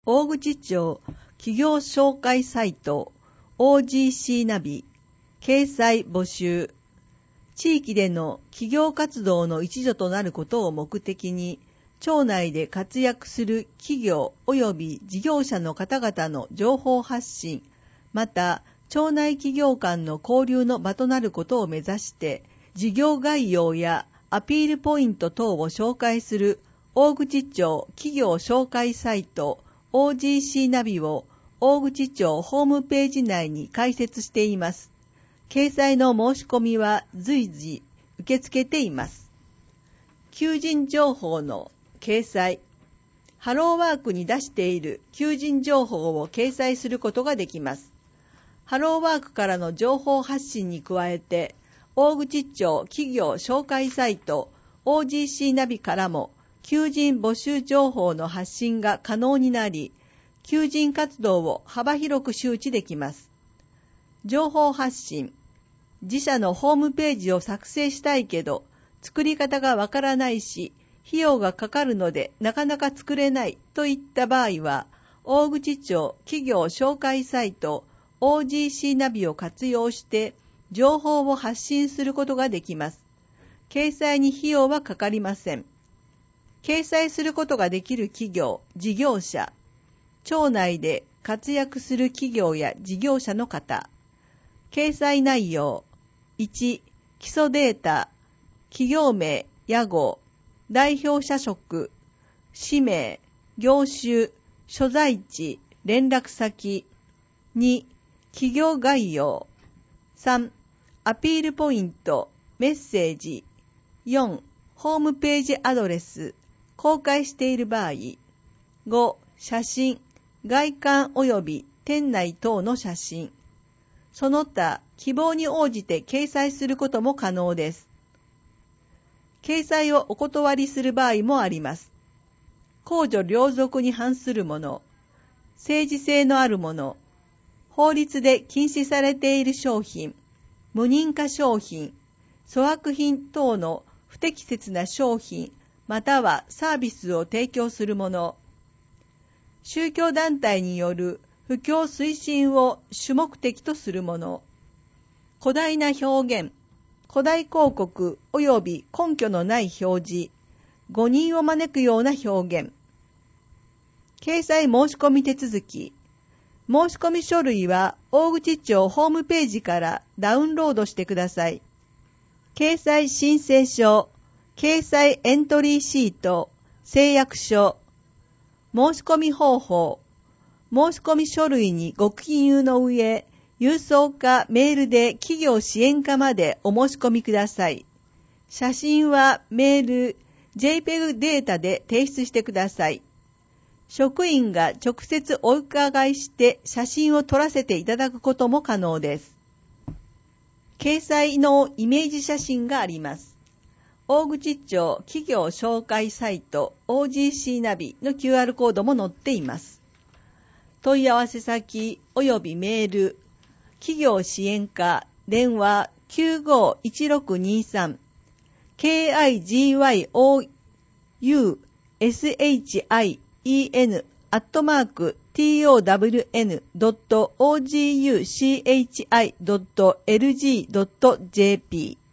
大口町企業紹介サイト OGC ナビ掲載募集。地域での企業活動の一助となることを目的に、町内で活躍する企業及び事業者の方々の情報発信、また町内企業間の交流の場となることを目指して、事業概要やアピールポイント等を紹介する大口町企業紹介サイト OGC ナビを大口町ホームページ内に開設しています。掲載の申し込みは随時受け付けています。求人情報の掲載。ハローワークに出している求人情報を掲載することができます。ハローワークからの情報発信に加えて、大口町企業紹介サイト OGC ナビからも求人募集情報の発信が可能になり、求人活動を幅広く周知できます。情報発信。自社のホームページを作成したいけど、作り方がわからないし、費用がかかるのでなかなか作れないといった場合は、大口町企業紹介サイト OGC ナビを活用して情報を発信することができます。掲載に費用はかかりません。掲載することができる企業、事業者、町内で活躍する企業や事業者の方、掲載内容、1、基礎データ、企業名、屋号、代表者職、氏名、業種、所在地、連絡先。2、企業概要。3、アピールポイント、メッセージ。4、ホームページアドレス、公開している場合。5、写真、外観及び店内等の写真。その他、希望に応じて掲載することも可能です。掲載をお断りする場合もあります。公序良俗に反するもの、政治性のあるもの、法律で禁止されている商品、無認可商品、粗悪品等の不適切な商品、またはサービスを提供するもの、宗教団体による布教推進を主目的とするもの、誇大な表現、誇大広告及び根拠のない表示、誤認を招くような表現。掲載申し込み手続き。申し込み書類は大口町ホームページからダウンロードしてください。掲載申請書、掲載エントリーシート、誓約書。申し込み方法。申し込み書類にご記入の上、郵送かメールで企業支援課までお申し込みください。写真はメール、JPEG データで提出してください。職員が直接お伺いして写真を撮らせていただくことも可能です。掲載のイメージ写真があります。大口町企業紹介サイト OGC ナビの QR コードも載っています。問い合わせ先及びメール、企業支援課、電話 951623 KIGYOUSHIEN@town.oguchi.lg.jp